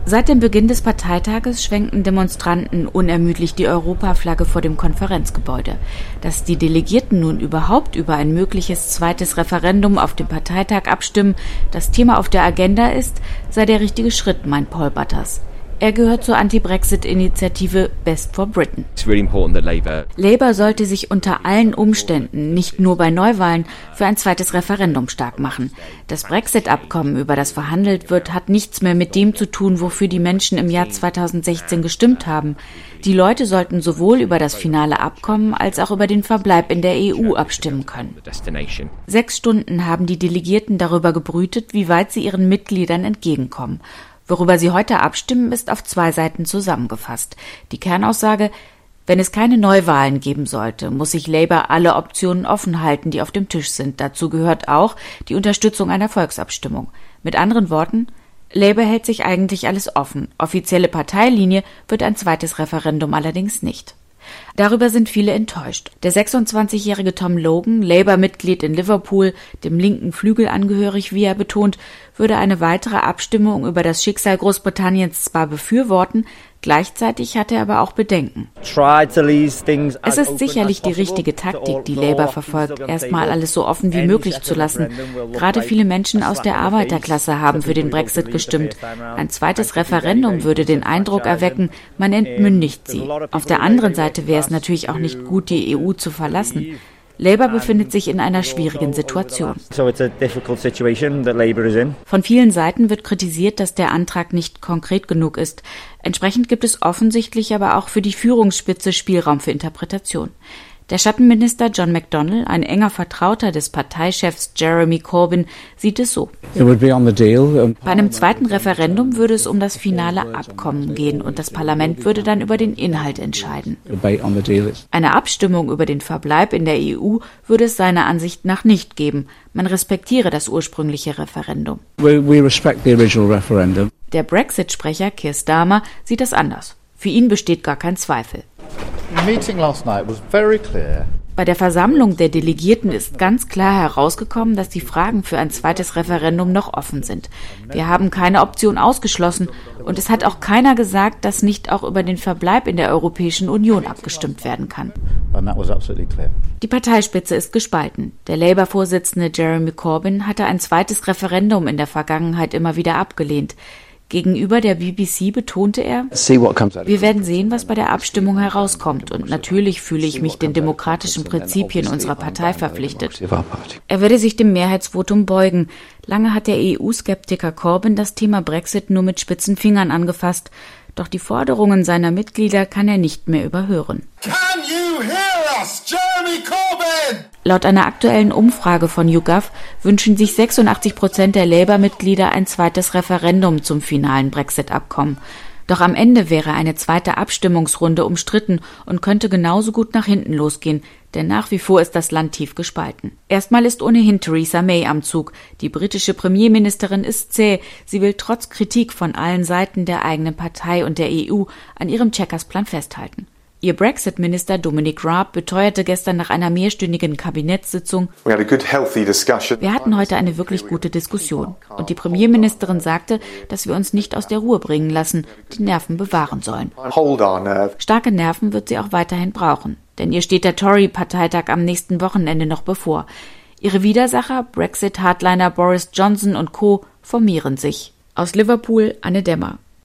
Seit dem Beginn des Parteitages schwenken Demonstranten unermüdlich die Europaflagge vor dem Konferenzgebäude. Dass die Delegierten nun überhaupt über ein mögliches zweites Referendum auf dem Parteitag abstimmen, das Thema auf der Agenda ist, sei der richtige Schritt, meint Paul Butters. Er gehört zur Anti-Brexit-Initiative Best for Britain. Labour sollte sich unter allen Umständen, nicht nur bei Neuwahlen, für ein zweites Referendum stark machen. Das Brexit-Abkommen, über das verhandelt wird, hat nichts mehr mit dem zu tun, wofür die Menschen im Jahr 2016 gestimmt haben. Die Leute sollten sowohl über das finale Abkommen als auch über den Verbleib in der EU abstimmen können. 6 Stunden haben die Delegierten darüber gebrütet, wie weit sie ihren Mitgliedern entgegenkommen. Worüber sie heute abstimmen, ist auf 2 Seiten zusammengefasst. Die Kernaussage: Wenn es keine Neuwahlen geben sollte, muss sich Labour alle Optionen offen halten, die auf dem Tisch sind. Dazu gehört auch die Unterstützung einer Volksabstimmung. Mit anderen Worten, Labour hält sich eigentlich alles offen. Offizielle Parteilinie wird ein zweites Referendum allerdings nicht. Darüber sind viele enttäuscht. Der 26-jährige Tom Logan, Labour-Mitglied in Liverpool, dem linken Flügel angehörig, wie er betont, würde eine weitere Abstimmung über das Schicksal Großbritanniens zwar befürworten, gleichzeitig hat er aber auch Bedenken. Es ist sicherlich die richtige Taktik, die Labour verfolgt, erstmal alles so offen wie möglich zu lassen. Gerade viele Menschen aus der Arbeiterklasse haben für den Brexit gestimmt. Ein zweites Referendum würde den Eindruck erwecken, man entmündigt sie. Auf der anderen Seite wäre es natürlich auch nicht gut, die EU zu verlassen. Labour befindet sich in einer schwierigen Situation. Von vielen Seiten wird kritisiert, dass der Antrag nicht konkret genug ist. Entsprechend gibt es offensichtlich aber auch für die Führungsspitze Spielraum für Interpretation. Der Schattenminister John McDonnell, ein enger Vertrauter des Parteichefs Jeremy Corbyn, sieht es so. Bei einem zweiten Referendum würde es um das finale Abkommen gehen und das Parlament würde dann über den Inhalt entscheiden. Eine Abstimmung über den Verbleib in der EU würde es seiner Ansicht nach nicht geben. Man respektiere das ursprüngliche Referendum. Der Brexit-Sprecher Keir Starmer sieht das anders. Für ihn besteht gar kein Zweifel. Bei der Versammlung der Delegierten ist ganz klar herausgekommen, dass die Fragen für ein zweites Referendum noch offen sind. Wir haben keine Option ausgeschlossen und es hat auch keiner gesagt, dass nicht auch über den Verbleib in der Europäischen Union abgestimmt werden kann. Die Parteispitze ist gespalten. Der Labour-Vorsitzende Jeremy Corbyn hatte ein zweites Referendum in der Vergangenheit immer wieder abgelehnt. Gegenüber der BBC betonte er: Wir werden sehen, was bei der Abstimmung herauskommt. Und natürlich fühle ich mich den demokratischen Prinzipien unserer Partei verpflichtet. Er werde sich dem Mehrheitsvotum beugen. Lange hat der EU-Skeptiker Corbyn das Thema Brexit nur mit spitzen Fingern angefasst. Doch die Forderungen seiner Mitglieder kann er nicht mehr überhören. Can you hear us, Jeremy Corbyn? Laut einer aktuellen Umfrage von YouGov wünschen sich 86% der Labour-Mitglieder ein zweites Referendum zum finalen Brexit-Abkommen. Doch am Ende wäre eine zweite Abstimmungsrunde umstritten und könnte genauso gut nach hinten losgehen, denn nach wie vor ist das Land tief gespalten. Erstmal ist ohnehin Theresa May am Zug. Die britische Premierministerin ist zäh. Sie will trotz Kritik von allen Seiten der eigenen Partei und der EU an ihrem Chequers-Plan festhalten. Ihr Brexit-Minister Dominic Raab beteuerte gestern nach einer mehrstündigen Kabinettssitzung: Wir hatten heute eine wirklich gute Diskussion. Und die Premierministerin sagte, dass wir uns nicht aus der Ruhe bringen lassen, die Nerven bewahren sollen. Starke Nerven wird sie auch weiterhin brauchen. Denn ihr steht der Tory-Parteitag am nächsten Wochenende noch bevor. Ihre Widersacher, Brexit-Hardliner Boris Johnson und Co., formieren sich. Aus Liverpool, Anne Demmer.